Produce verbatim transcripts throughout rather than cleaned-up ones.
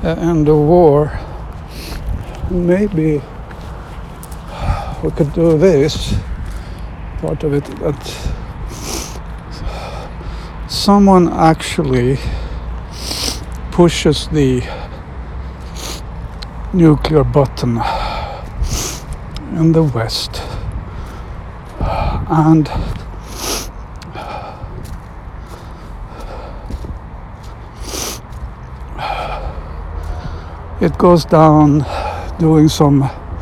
end the war. Maybe we could do this part of it, that someone actually pushes the nuclear button in the West, and it goes down, doing some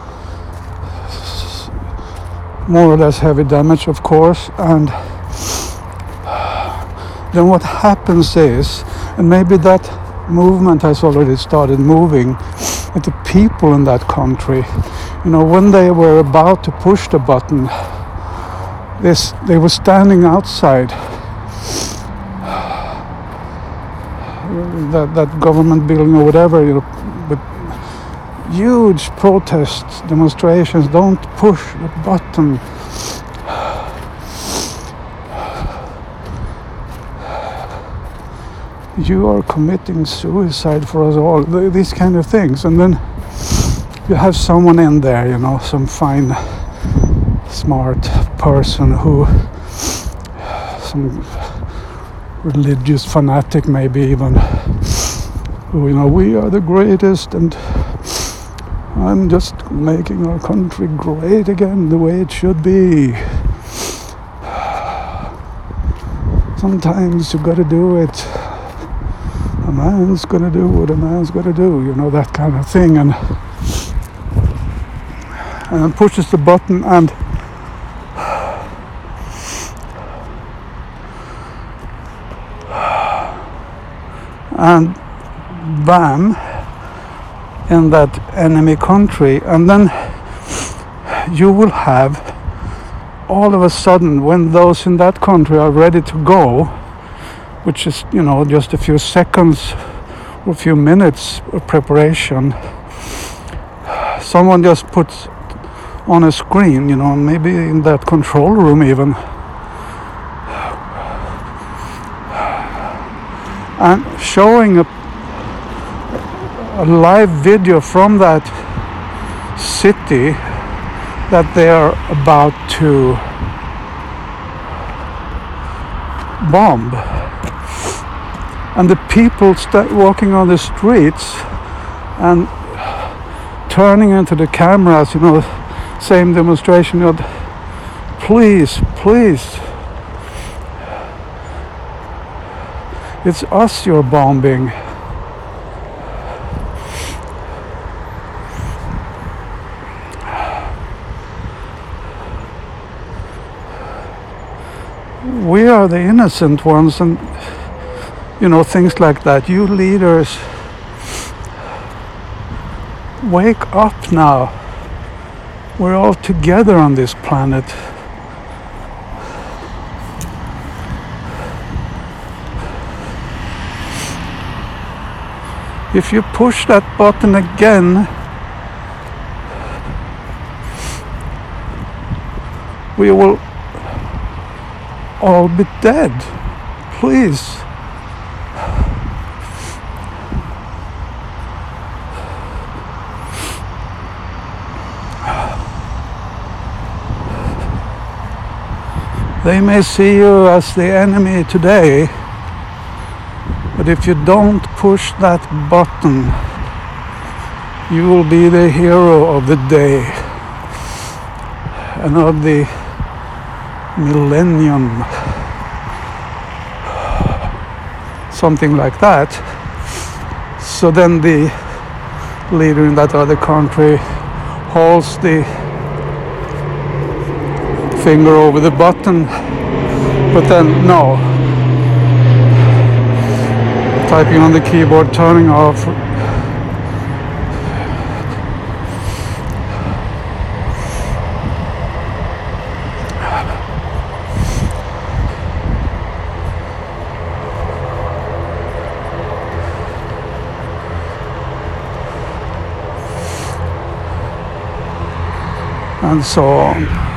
more or less heavy damage, of course. And then what happens is, and maybe that movement has already started moving, that the people in that country, you know, when they were about to push the button, this they were standing outside that that government building or whatever, you know, with huge protests, demonstrations. Don't push the button. You are committing suicide for us all. These kind of things. And then you have someone in there, you know, some fine, smart person who, some religious fanatic maybe even, who, you know, we are the greatest and I'm just making our country great again the way it should be. Sometimes you gotta do it. A man's gonna do what a man's gonna do, you know, that kind of thing. And and pushes the button, and and bam, in that enemy country. And then you will have, all of a sudden, when those in that country are ready to go, which is, you know, just a few seconds or a few minutes of preparation, someone just puts on a screen, you know, maybe in that control room even, and showing a, a live video from that city that they are about to bomb. And the people start walking on the streets and turning into the cameras, you know, same demonstration, you know, please, please, it's us you're bombing. We are the innocent ones, and you know, things like that. You leaders, wake up now. We're all together on this planet. If you push that button again, we will all be dead. Please. They may see you as the enemy today, but if you don't push that button, you will be the hero of the day and of the millennium, something like that. So then the leader in that other country holds the finger over the button, but then no, typing on the keyboard, turning off. And so on.